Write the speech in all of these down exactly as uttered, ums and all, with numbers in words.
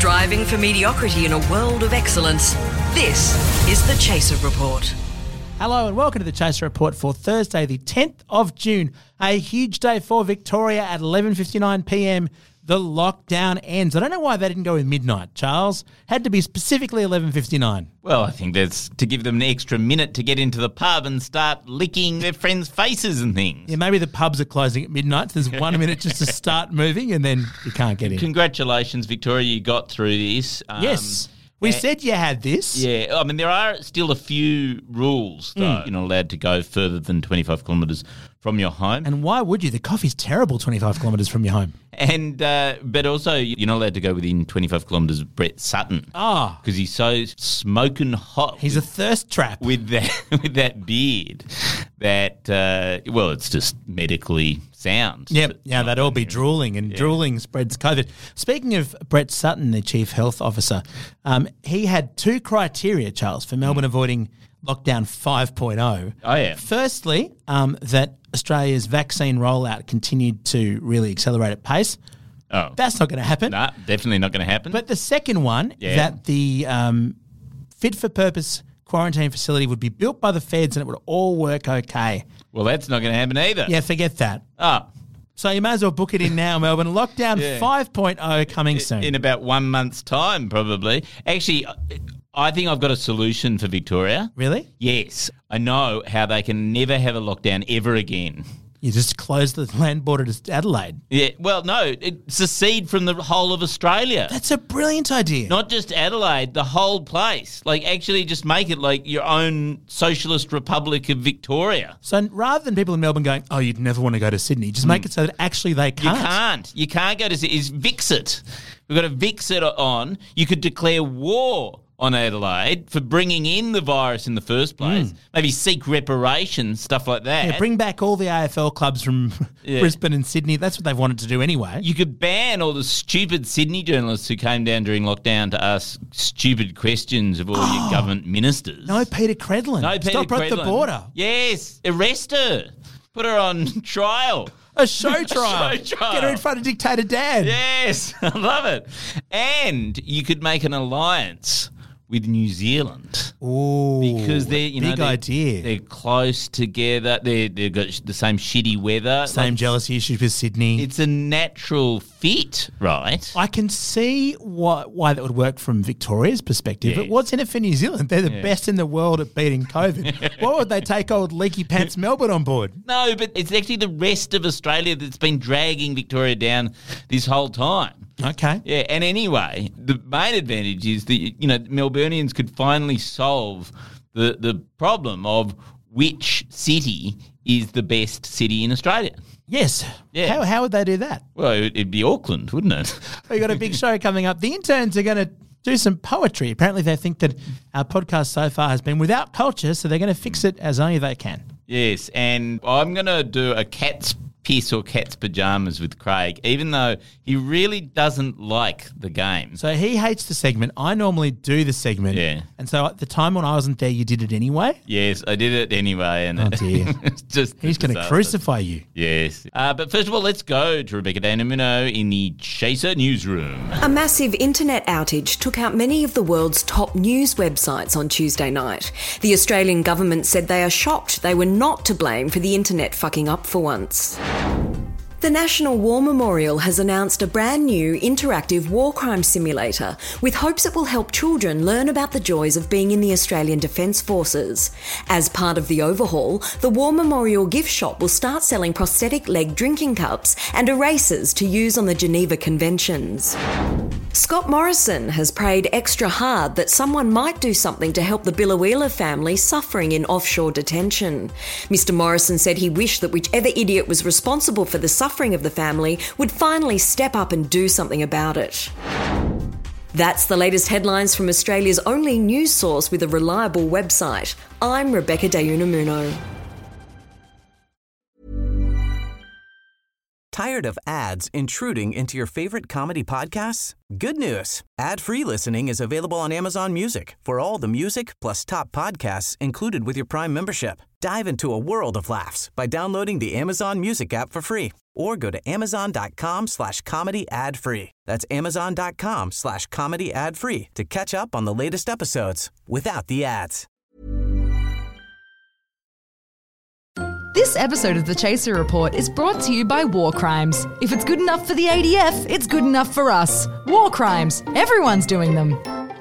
Striving for mediocrity in a world of excellence. This is the Chaser Report. Hello and welcome to the Chaser Report for Thursday the tenth of June. A huge day for Victoria at eleven fifty-nine p m. The lockdown ends. I don't know why they didn't go with midnight, Charles. Had to be specifically eleven fifty-nine. Well, I think that's to give them an extra minute to get into the pub and start licking their friends' faces and things. Yeah, maybe the pubs are closing at midnight. So there's one minute just to start moving and then you can't get in. Congratulations, Victoria. You got through this. Um, yes. We said you had this. Yeah. I mean, there are still a few rules, though. Mm. You're not allowed to go further than twenty-five kilometres from your home. And why would you? The coffee's terrible twenty-five kilometres from your home. And uh, but also, you're not allowed to go within twenty-five kilometres of Brett Sutton. Ah. Because he's so smoking hot. He's with, a thirst trap. With that, with that beard that, uh, well, it's just medically sound. Yep. Yeah, they'd all be drooling, and yeah. drooling spreads COVID. Speaking of Brett Sutton, the Chief Health Officer, um, he had two criteria, Charles, for Melbourne mm. avoiding lockdown five point oh. Oh, yeah. Firstly, um, that Australia's vaccine rollout continued to really accelerate at pace. Oh. That's not going to happen. Nah, definitely not going to happen. But the second one, yeah. that the um, fit-for-purpose quarantine facility would be built by the feds and it would all work okay. Well, that's not going to happen either. Yeah, forget that. Oh. So you may as well book it in now, Melbourne. Lockdown yeah. five point oh coming soon. In about one month's time, probably. Actually, I think I've got a solution for Victoria. Really? Yes. I know how they can never have a lockdown ever again. You just close the land border to Adelaide. Yeah, well, no, it, secede from the whole of Australia. That's a brilliant idea. Not just Adelaide, the whole place. Like, actually just make it like your own Socialist Republic of Victoria. So rather than people in Melbourne going, oh, you'd never want to go to Sydney, just make mm. it so that actually they can't. You can't. You can't go to Sydney. It's Vix it. We've got to Vix it on. You could declare war on Adelaide for bringing in the virus in the first place. Mm. Maybe seek reparations, stuff like that. Yeah, bring back all the A F L clubs from yeah. Brisbane and Sydney. That's what they've wanted to do anyway. You could ban all the stupid Sydney journalists who came down during lockdown to ask stupid questions of all oh. your government ministers. No Peter Credlin. No Peter Stop Credlin. at the border. Yes, arrest her. Put her on trial. A show trial. A show trial. Get her in front of Dictator Dan. Yes, I love it. And you could make an alliance with New Zealand. Ooh, because they're you know big they're, idea. They're close together. They they've got the same shitty weather. Same like, jealousy issues with Sydney. It's a natural fit, right? I can see why why that would work from Victoria's perspective. Yes. But what's in it for New Zealand? They're the yeah. best in the world at beating COVID. Why would they take old leaky pants Melbourne on board? No, but it's actually the rest of Australia that's been dragging Victoria down this whole time. Okay. Yeah, and anyway, the main advantage is that, you know, Melburnians could finally solve the, the problem of which city is the best city in Australia. Yes. Yeah. How how would they do that? Well, it'd be Auckland, wouldn't it? We've got a big show coming up. The interns are going to do some poetry. Apparently they think that our podcast so far has been without culture, so they're going to fix it as only they can. Yes, and I'm going to do a cat's piss or cat's pajamas with Craig, even though he really doesn't like the game. So he hates the segment. I normally do the segment. Yeah. And so at the time when I wasn't there, you did it anyway? Yes, I did it anyway. And oh, dear. it's just He's going to crucify you. Yes. Uh, but first of all, let's go to Rebecca D'Anamuno in the Chaser newsroom. A massive internet outage took out many of the world's top news websites on Tuesday night. The Australian government said they are shocked they were not to blame for the internet fucking up for once. The National War Memorial has announced a brand new interactive war crime simulator with hopes it will help children learn about the joys of being in the Australian Defence Forces. As part of the overhaul, the War Memorial gift shop will start selling prosthetic leg drinking cups and erasers to use on the Geneva Conventions. Scott Morrison has prayed extra hard that someone might do something to help the Biloela family suffering in offshore detention. Mister Morrison said he wished that whichever idiot was responsible for the suffering of the family would finally step up and do something about it. That's the latest headlines from Australia's only news source with a reliable website. I'm Rebecca D'Anamuno. Tired of ads intruding into your favorite comedy podcasts? Good news. Ad-free listening is available on Amazon Music for all the music plus top podcasts included with your Prime membership. Dive into a world of laughs by downloading the Amazon Music app for free or go to amazon.com slash comedy ad free. That's amazon.com slash comedy ad free to catch up on the latest episodes without the ads. This episode of The Chaser Report is brought to you by War Crimes. If it's good enough for the A D F, it's good enough for us. War Crimes. Everyone's doing them.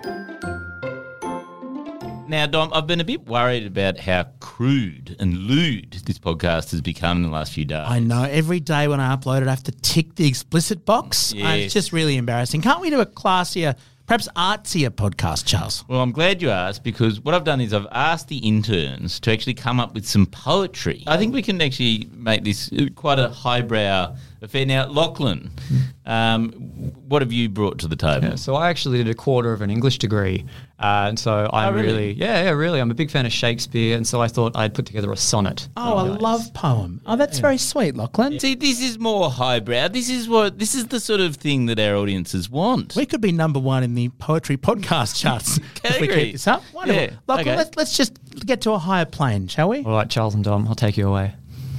Now, Dom, I've been a bit worried about how crude and lewd this podcast has become in the last few days. I know. Every day when I upload it, I have to tick the explicit box. Yes. Uh, it's just really embarrassing. Can't we do a classier, perhaps artsier podcast, Charles? Well, I'm glad you asked, because what I've done is I've asked the interns to actually come up with some poetry. I think we can actually make this quite a highbrow affair. Now, Lachlan, um, what have you brought to the table? Yeah, so I actually did a quarter of an English degree, uh, and so I'm Oh, really? really, yeah, yeah, really, I'm a big fan of Shakespeare, and so I thought I'd put together a sonnet. Oh, a love poem. Oh, that's very sweet, Lachlan. See, this is more highbrow. This is what this is the sort of thing that our audiences want. We could be number one in the poetry podcast charts if we Category. keep this up. Wonderful. Yeah, Lachlan, okay. let's, let's just get to a higher plane, shall we? All right, Charles and Dom, I'll take you away.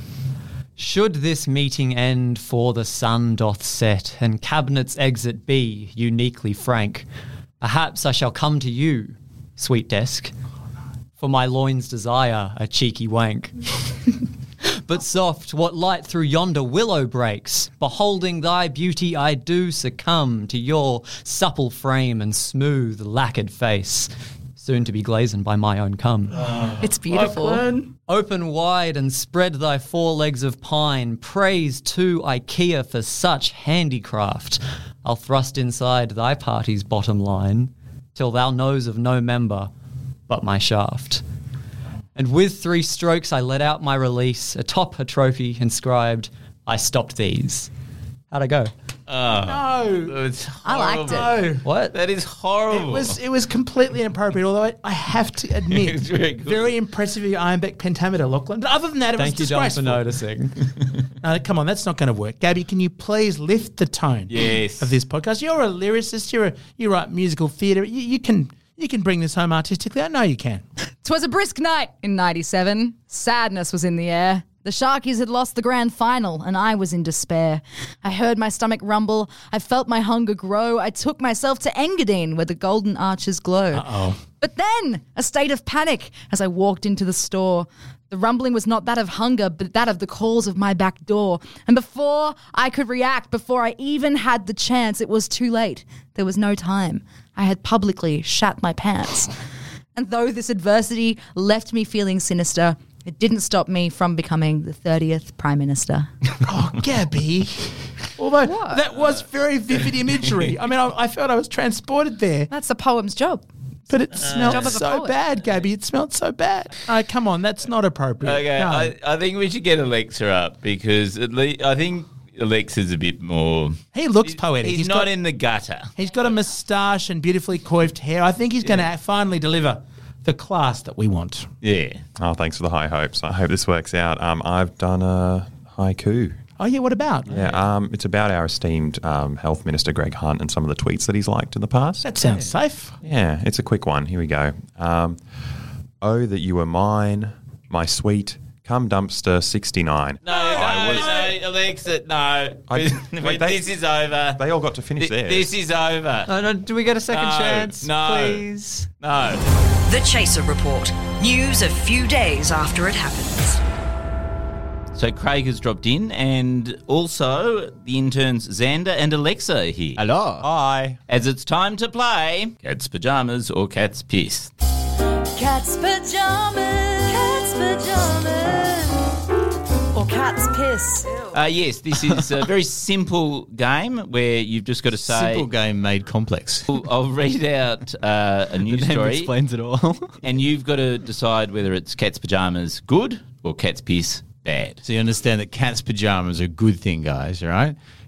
Should this meeting end for the sun doth set, and cabinet's exit be uniquely frank, perhaps I shall come to you, sweet desk, for my loin's desire a cheeky wank. But soft, what light through yonder willow breaks, beholding thy beauty I do succumb to your supple frame and smooth lacquered face, soon to be glazoned by my own cum. It's beautiful. Lachlan. Open wide and spread thy forelegs of pine. Praise to IKEA for such handicraft. I'll thrust inside thy party's bottom line, till thou knows of no member but my shaft. And with three strokes I let out my release, atop a trophy inscribed, I stopped these. How'd I go? No. It's I liked it. horrible. No. What? That is horrible. It was it was completely inappropriate, although I, I have to admit, It was very good. very impressive with your Ironbeck pentameter, Lachlan. But other than that, it Thank you, was Dom, for disgraceful. noticing. No, come on, that's not going to work. Gabby, can you please lift the tone Yes. of this podcast? You're a lyricist. You're a, you write musical theatre. You, you can you can bring this home artistically. I know you can. 'Twas a brisk night in ninety-seven. Sadness was in the air. The Sharkies had lost the grand final, and I was in despair. I heard my stomach rumble. I felt my hunger grow. I took myself to Engadine, where the golden arches glow. Uh-oh. But then, a state of panic as I walked into the store. The rumbling was not that of hunger, but that of the calls of my back door. And before I could react, before I even had the chance, it was too late. There was no time. I had publicly shat my pants. And though this adversity left me feeling sinister, it didn't stop me from becoming the thirtieth Prime Minister. Oh, Gabby. Although that was very vivid imagery. I mean, I, I felt I was transported there. That's the poem's job. But it smelled Job of a so poet. bad, Gabby. It smelled so bad. Oh, come on, that's not appropriate. Okay, No. I, I think we should get Alexa up, because at least I think Alexa's a bit more. He looks poetic. He's, He's not got- in the gutter. He's got a moustache and beautifully coiffed hair. I think he's going to finally deliver the class that we want. Yeah. Oh, thanks for the high hopes. I hope this works out. Um, I've done a haiku. Oh, yeah, what about? Yeah, um, it's about our esteemed um, Health Minister Greg Hunt and some of the tweets that he's liked in the past. That sounds safe. Yeah, it's a quick one. Here we go. Um, oh, that you were mine, my sweet cum dumpster sixty-nine. No, I no, was- no, Alexa, no. I- wait, they- this is over. They all got to finish Th- theirs. This is over. No, no, do we get a second No, chance? no. Please. No. The Chaser Report. News a few days after it happens. So Craig has dropped in, and also the interns Xander and Alexa are here. Hello. Hi. As it's time to play Cat's Pajamas or Cat's Piss. Cat's pajamas, cat's pajamas, or cat's piss. Uh, yes, this is a very simple game where you've just got to say... Simple game made complex. I'll, I'll read out uh, a news The name story, explains it all. and you've got to decide whether it's Cat's Pajamas good or Cat's Piss bad. So you understand that cat's pajamas are a good thing, guys, all right?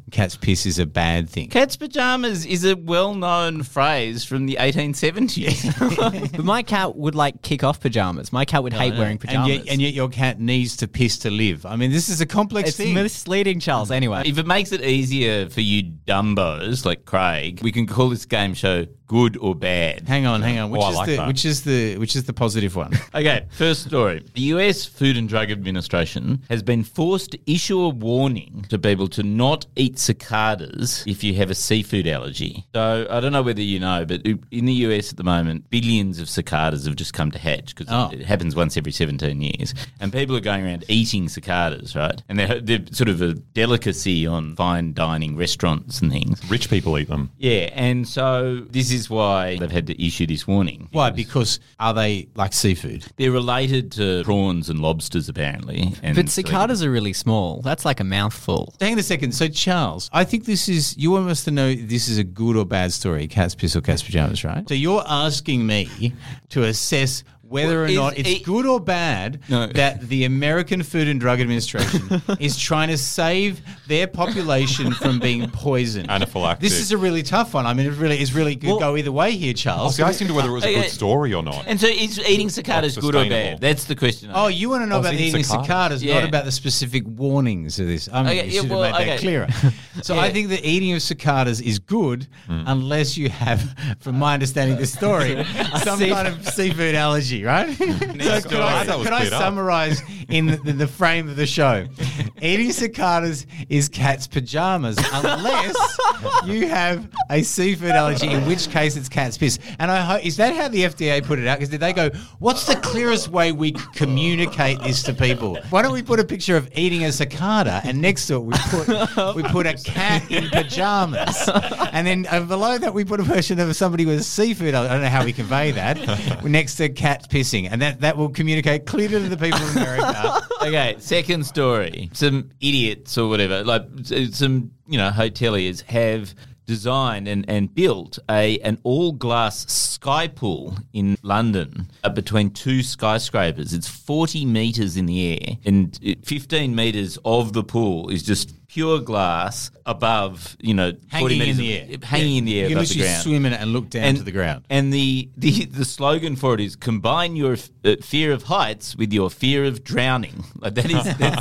cat's piss is a bad thing. Cat's pajamas is a well-known phrase from the eighteen seventies. But my cat would like kick off pajamas. My cat would hate wearing pajamas. And yet, and yet your cat needs to piss to live. I mean, this is a complex it's thing. misleading, Charles. Anyway, If it makes it easier for you dumbos like Craig, we can call this game show Good or Bad. Hang on, hang on. Which Oh, I is like the that. which is the which is the positive one? Okay, first story. The U S Food and Drug Administration has been forced to issue a warning to people to not eat cicadas if you have a seafood allergy. So I don't know whether you know, but in the U S at the moment, billions of cicadas have just come to hatch because Oh. it happens once every seventeen years. And people are going around eating cicadas, right? And they're, they're sort of a delicacy on fine dining restaurants and things. Rich people eat them. Yeah, and so this is why they've had to issue this warning. Why? Because are they like seafood? They're related to prawns and lobsters, apparently. And but cicadas are really small. That's like a mouthful. Hang on a second. So, Charles, I think this is, you want us to know if this is a good or bad story, cat's piss or cat's pajamas, right? So you're asking me to assess whether Well, or is not it's it- good or bad No. that the American Food and Drug Administration is trying to save their population from being poisoned. Anaphylactic. This is a really tough one. I mean, it really is really could Well- go either way here, I Charles. was asking whether it was a Okay. good story or not. And so is eating cicadas good or sustainable. bad? That's the question. Oh, you want to know I was about the eating eating cicadas, cicadas. not Yeah. about the specific warnings of this. I mean, Okay, you yeah, should well, have made that okay. clearer. So Yeah. I think the eating of cicadas is good unless you have, from my understanding of the story, some kind of seafood allergy, right? So could I, That was could I cleared up. summarize in the, the frame of the show? Eating cicadas is cat's pajamas unless you have a seafood allergy, in which case it's cat's piss. And I hope, is that how the F D A put it out? Because did they go, what's the clearest way we could communicate this to people? Why don't we put a picture of eating a cicada and next to it we put we put a cat in pajamas, and then uh, below that we put a version of somebody with seafood. I don't know how we convey that next to cat pissing, and that that will communicate clearly to the people of America. Okay, second story. Some idiots or whatever, like s- some, you know, hoteliers have designed and, and built a an all-glass sky pool in London uh, between two skyscrapers. It's forty metres in the air, and it- fifteen metres of the pool is just pure glass above, you know, forty Hanging in metres the of- air. hanging in the air You can above the literally ground. swim in it and look down to the ground. And the, the, the slogan for it is combine your uh, fear of heights with your fear of drowning. Like that is. That's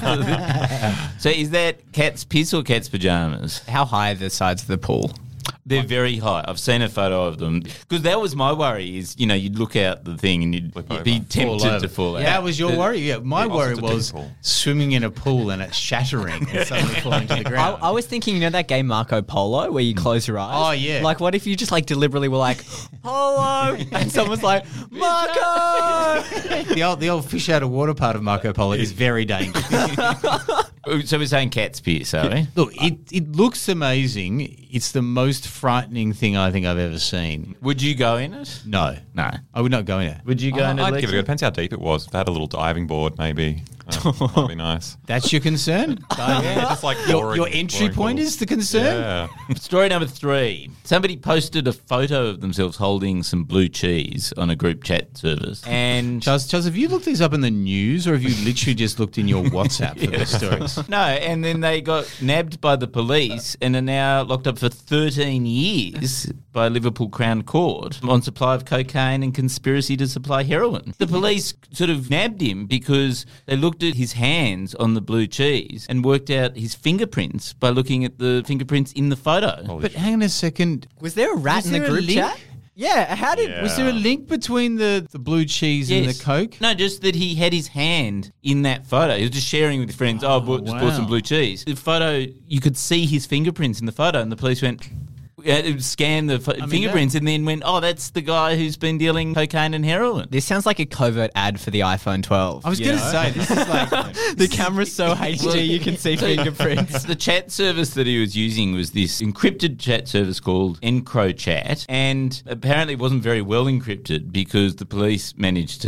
the, so is that cat's piss or cat's pajamas? How high are the sides of the pool? They're very high. I've seen a photo of them because that was my worry. Is, you know, you'd look out the thing and you'd Flip be over. tempted to fall out. That was your Uh, worry. Yeah, my Yeah, worry also it's a was deep pool. swimming in a pool and it shattering and suddenly falling to the I, ground. I was thinking, you know, that game Marco Polo where you close your eyes. Oh, yeah. Like, what if you just like deliberately were like, Polo, and someone's like, Marco. the old the old fish out of water part of Marco Polo is very dangerous. So we're saying cat's piss, are we? Look, it, it looks amazing. It's the most frightening thing I think I've ever seen. Would you go in it? No. No. I would not go in it. Would you go Uh, in it? I'd give it a go. Lexi? Depends how deep it was. If they had a little diving board, maybe. Uh, might be nice. That's your concern? Yeah, just like Your, boring- your entry boring point pools. is the concern? Yeah. Story number three. Somebody posted a photo of themselves holding some blue cheese on a group chat service. And Charles, Charles, have you looked these up in the news or have you literally just looked in your WhatsApp for these stories? no, and then they got nabbed by the police and are now locked up for thirteen years by Liverpool Crown Court on supply of cocaine and conspiracy to supply heroin. The police sort of nabbed him because they looked at his hands on the blue cheese and worked out his fingerprints by looking at the fingerprints in the photo. But hang on a second. Was there a rat Was in the there a group link? chat? Yeah, how did. Yeah. Was there a link between the, the blue cheese and Yes. the Coke? No, just that he had his hand in that photo. He was just sharing with friends, oh, I bought, just bought some wow. blue cheese. The photo, you could see his fingerprints in the photo, and the police went, uh, scanned the pho- mean, fingerprints and then went, oh, that's the guy who's been dealing cocaine and heroin. This sounds like a covert ad for the iPhone twelve. I was you going to know? say, this is like... the camera's so H D you can see fingerprints. The chat service that he was using was this encrypted chat service called EncroChat, and apparently it wasn't very well encrypted because the police managed to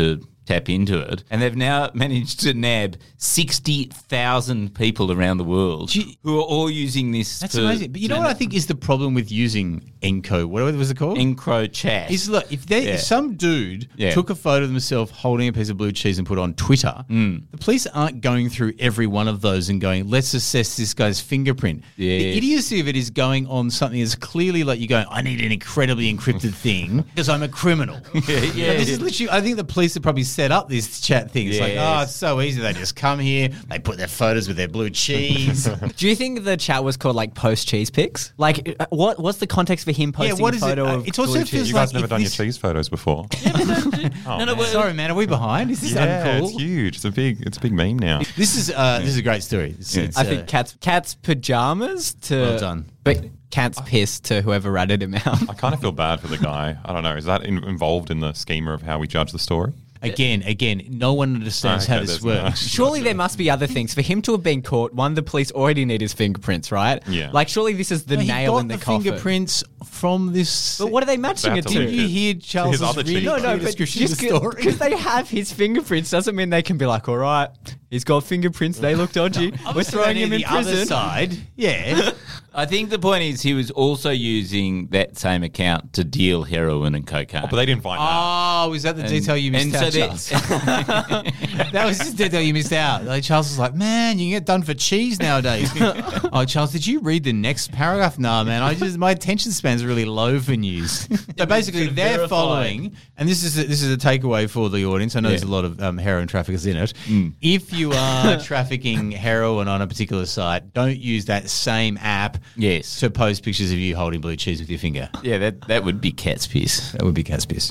tap into it, and they've now managed to nab sixty thousand people around the world Do you- who are all using this. That's to- amazing. But you know what I think is the problem with using Enco? What was it called? EncroChat. Is look, if, they, Yeah. if some dude Yeah. took a photo of himself holding a piece of blue cheese and put it on Twitter, Mm. the police aren't going through every one of those and going, let's assess this guy's fingerprint. The Yes. idiocy of it is going on something that's clearly like you're going, I need an incredibly encrypted thing because I'm a criminal. yeah, yeah, this yeah. is literally, I think the police have probably set up this chat thing. It's like, Yes. oh, it's so easy. They just come here, they put their photos with their blue cheese. Do you think the chat was called like post cheese pics? Like, uh, what what's the context for him posting what a is it? photo Uh, of it's also blue feels cheese? You guys like never if done this- your cheese photos before. no, no, well, Sorry, man, are we behind? Is this yeah, uncool? it's huge. It's a big, it's a big meme now. This is uh, this is a great story. It's, Yeah. it's, I uh, think cat's cat's pajamas to Well done. but cat's piss to whoever ratted him out. I kind of feel bad for the guy. I don't know. Is that in, involved in the schema of how we judge the story? again, again, no one understands Okay, how this there's no- works. Surely there must be other things for him to have been caught. One, the police already need his fingerprints, right? Yeah. Like, surely this is the No, he nail got in the, the coffin. fingerprints from this. But what are they matching They it have to to? link Did you it hear to Charles's his other really cheese. clear No, no, but description just of the story? because they have his fingerprints doesn't mean they can be like, all right, he's got fingerprints, they look dodgy, we're Obviously, throwing they him need in the other prison. side. Yeah. I think the point is he was also using that same account to deal heroin and cocaine. Oh, but they didn't find that. Oh, is that the And- detail you missed and out, so Charles? that- That was just the detail you missed out. Like Charles was like, man, you can get done for cheese nowadays. Oh, Charles, did you read the next paragraph? No, man. I just my attention span's really low for news. So basically, Sort of they're verified. following, and this is a, this is a takeaway for the audience. I know there's a lot of um, heroin traffickers in it. If you are trafficking heroin on a particular site, don't use that same app. Yes. To post pictures of you holding blue cheese with your finger. yeah, that, that would be cat's piss. That would be cat's piss.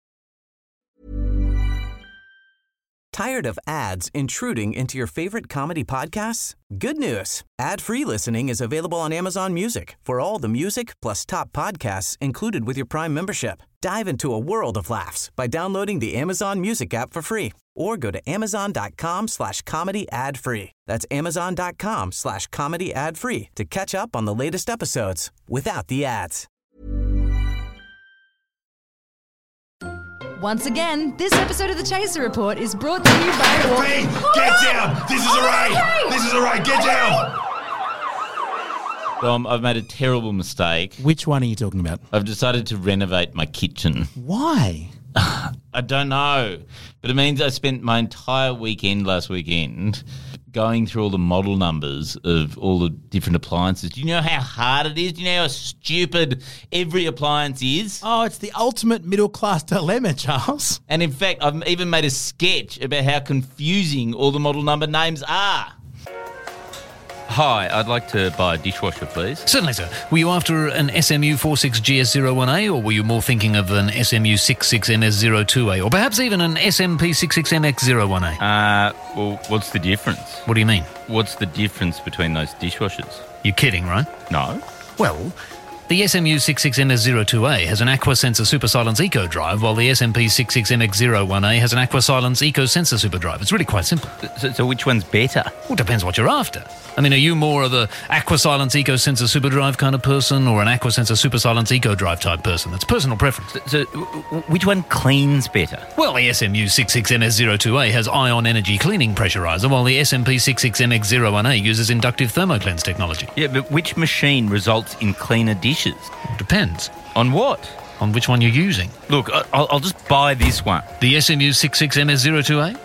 Tired of ads intruding into your favorite comedy podcasts? Good news. Ad-free listening is available on Amazon Music for all the music plus top podcasts included with your Prime membership. Dive into a world of laughs by downloading the Amazon Music app for free or go to amazon.com slash comedy ad free. That's amazon.com slash comedy ad free to catch up on the latest episodes without the ads. Once again, this episode of the Chaser Report is brought to you by... Hey, get down! This is a raid! This is a raid! Get down! Dom, I've made a terrible mistake. Which one are you talking about? I've decided to renovate my kitchen. Why? I don't know, but it means I spent my entire weekend last weekend going through all the model numbers of all the different appliances. Do you know how hard it is? Do you know how stupid every appliance is? Oh, it's the ultimate middle class dilemma, Charles. And in fact, I've even made a sketch about how confusing all the model number names are. Hi, I'd like to buy a dishwasher, please. Certainly, sir. Were you after an S M U forty-six G S zero one A, or were you more thinking of an S M U sixty-six M S zero two A, or perhaps even an S M P sixty-six M X zero one A? Uh, well, what's the difference? What do you mean? What's the difference between those dishwashers? You're kidding, right? No. Well, the S M U sixty-six M S zero two A has an AquaSensor Super Silence Eco Drive, while the S M P sixty-six M X zero one A has an AquaSilence Eco Sensor Super Drive. It's really quite simple. So, so which one's better? Well, depends what you're after. I mean, are you more of the AquaSilence Eco Sensor Super Drive kind of person, or an AquaSensor Super Silence Eco Drive type person? That's personal preference. So, so w- w- which one cleans better? Well, the S M U sixty-six M S zero two A has ion energy cleaning pressurizer, while the S M P sixty-six M X zero one A uses inductive thermocleanse technology. Yeah, but which machine results in cleaner dishes? Depends On what? on which one you're using. Look, I- I'll, I'll just buy this one. The S M U sixty-six M S zero two A?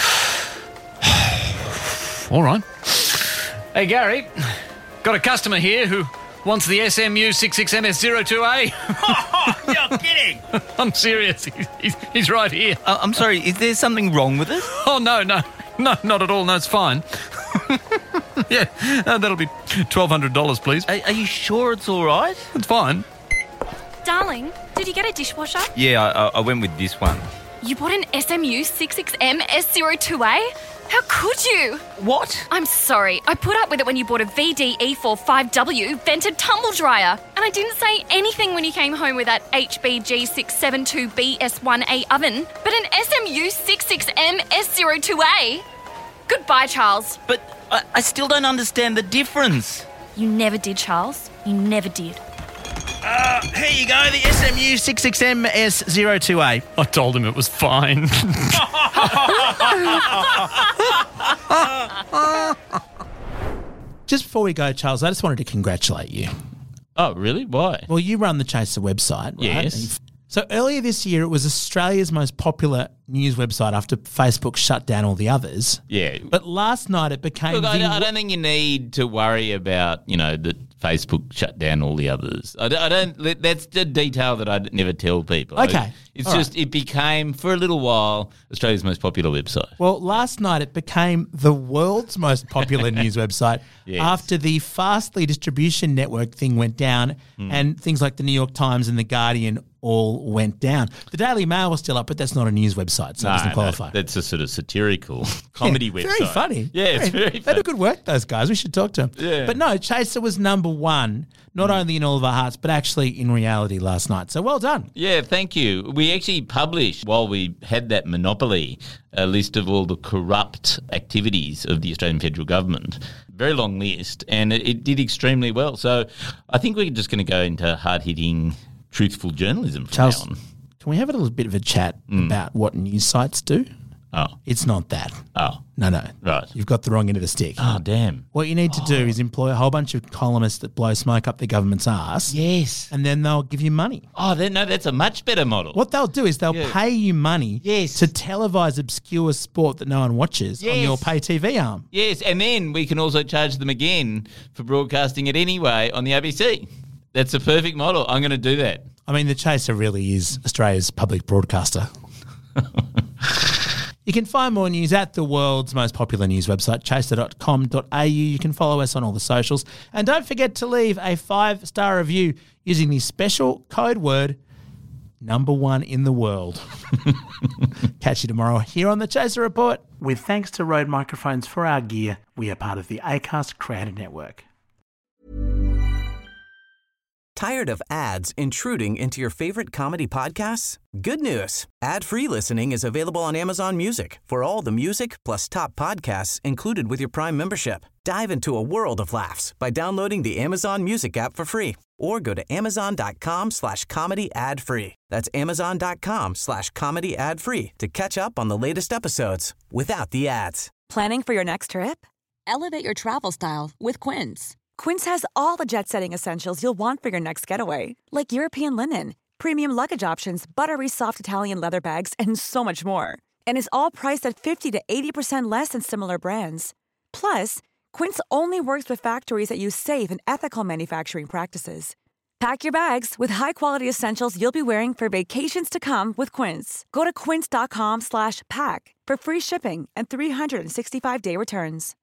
All right. Hey, Gary, got a customer here who wants the S M U sixty-six M S zero two A. You're kidding! I'm serious. He's, he's, he's right here. Uh, I'm sorry, is there something wrong with it? Oh, no, no. No, not at all. No, it's fine. yeah, uh, that'll be twelve hundred dollars, please. Are, are you sure it's all right? It's fine. Darling, did you get a dishwasher? Yeah, I, I went with this one. You bought an S M U sixty-six M S zero two A? How could you? What? I'm sorry. I put up with it when you bought a V D E forty-five W vented tumble dryer. And I didn't say anything when you came home with that H B G six seventy-two B S one A oven. But an S M U sixty-six M S zero two A? Goodbye, Charles. But I, I still don't understand the difference. You never did, Charles. You never did. Uh, here you go, the S M U six X M S zero two A. I told him it was fine. Just before we go, Charles, I just wanted to congratulate you. Oh, really? Why? Well, you run the Chaser website, right? Yes. So earlier this year, it was Australia's most popular news website after Facebook shut down all the others. Yeah. But last night it became Look, I, the don't, I don't think you need to worry about, you know, that Facebook shut down all the others. I don't, I don't that's the detail that I never tell people. Okay. I, it's All just, right. it became, for a little while, Australia's most popular website. Well, last night it became the world's most popular news website Yes. after the Fastly distribution network thing went down and things like the New York Times and the Guardian all went down. The Daily Mail was still up, but that's not a news website, so it doesn't qualify. that's a sort of satirical comedy Yeah, website. Very funny. Yeah, it's very They funny. do good work, those guys. We should talk to them. Yeah. But no, Chaser was number one, not only in all of our hearts, but actually in reality last night. So well done. Yeah, thank you. We actually published, while we had that monopoly, a list of all the corrupt activities of the Australian federal government. Very long list, and it, it did extremely well. So I think we're just going to go into hard-hitting, truthful journalism from Charles, now on. can we have a little bit of a chat about what news sites do? Oh. It's not that. Oh. No, no. Right. You've got the wrong end of the stick. Oh, damn. What you need to do is employ a whole bunch of columnists that blow smoke up the government's ass. Yes. And then they'll give you money. Oh, then, no, that's a much better model. What they'll do is they'll Yeah. pay you money Yes. to televise obscure sport that no one watches on Yes. your pay T V arm. Yes, and then we can also charge them again for broadcasting it anyway on the A B C. That's a perfect model. I'm going to do that. I mean, the Chaser really is Australia's public broadcaster. You can find more news at the world's most popular news website, chaser dot com dot a u. You can follow us on all the socials. And don't forget to leave a five-star review using the special code word, number one in the world. Catch you tomorrow here on the Chaser Report. With thanks to Rode Microphones for our gear, we are part of the Acast Creator Network. Tired of ads intruding into your favorite comedy podcasts? Good news. Ad-free listening is available on Amazon Music for all the music plus top podcasts included with your Prime membership. Dive into a world of laughs by downloading the Amazon Music app for free or go to amazon.com slash comedy ad free. That's amazon.com slash comedy ad free to catch up on the latest episodes without the ads. Planning for your next trip? Elevate your travel style with Quince. Quince has all the jet-setting essentials you'll want for your next getaway, like European linen, premium luggage options, buttery soft Italian leather bags, and so much more. And is all priced at fifty to eighty percent less than similar brands. Plus, Quince only works with factories that use safe and ethical manufacturing practices. Pack your bags with high-quality essentials you'll be wearing for vacations to come with Quince. Go to quince.com slash pack for free shipping and three sixty-five day returns.